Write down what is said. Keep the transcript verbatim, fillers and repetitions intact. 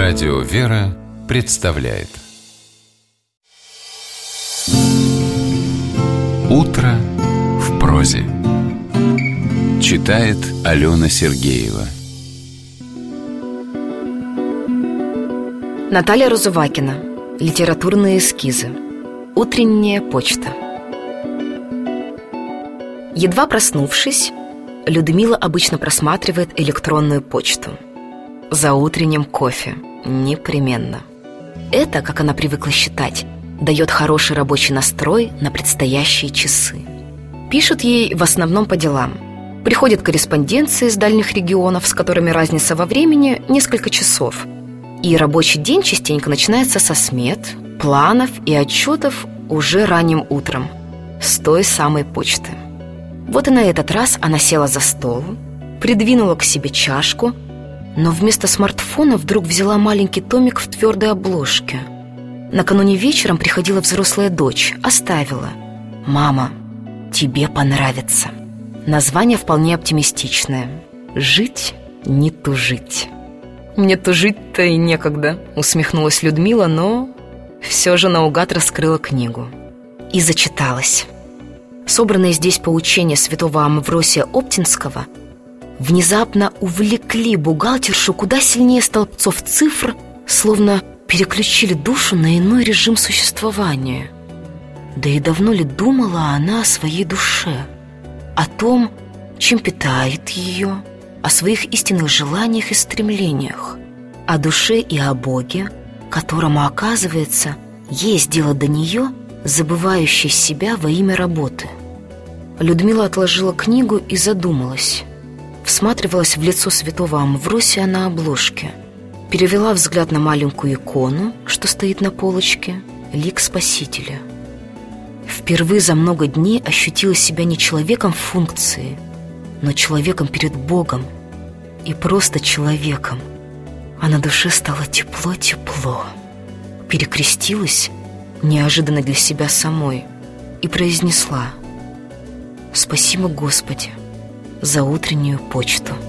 Радио «Вера» представляет «Утро в прозе». Читает Алена Сергеева. Наталья Розувакина. Литературные эскизы. Утренняя почта. Едва проснувшись, Людмила обычно просматривает электронную почту. За утренним кофе. Непременно. Это, как она привыкла считать, дает хороший рабочий настрой на предстоящие часы. Пишут ей в основном по делам. Приходят корреспонденции из дальних регионов, с которыми разница во времени несколько часов. И рабочий день частенько начинается со смет, планов и отчетов уже ранним утром, с той самой почты. Вот и на этот раз она села за стол, придвинула к себе чашку, но вместо смартфона вдруг взяла маленький томик в твердой обложке. Накануне вечером приходила взрослая дочь, оставила. «Мама, тебе понравится». Название вполне оптимистичное. «Жить, не тужить». «Мне тужить-то и некогда», — усмехнулась Людмила, но все же наугад раскрыла книгу и зачиталась. Собранные здесь поучения святого Амвросия Оптинского внезапно увлекли бухгалтершу куда сильнее столбцов цифр, словно переключили душу на иной режим существования. Да и давно ли думала она о своей душе, о том, чем питает ее, о своих истинных желаниях и стремлениях, о душе и о Боге, которому, оказывается, есть дело до нее, забывающей себя во имя работы. Людмила отложила книгу и задумалась. Всматривалась в лицо святого Амвросия на обложке. Перевела взгляд на маленькую икону, что стоит на полочке, лик Спасителя. Впервые за много дней ощутила себя не человеком в функции, но человеком перед Богом. И просто человеком. А на душе стало тепло-тепло. Перекрестилась, неожиданно для себя самой, и произнесла: «Спасибо, Господи, за утреннюю почту».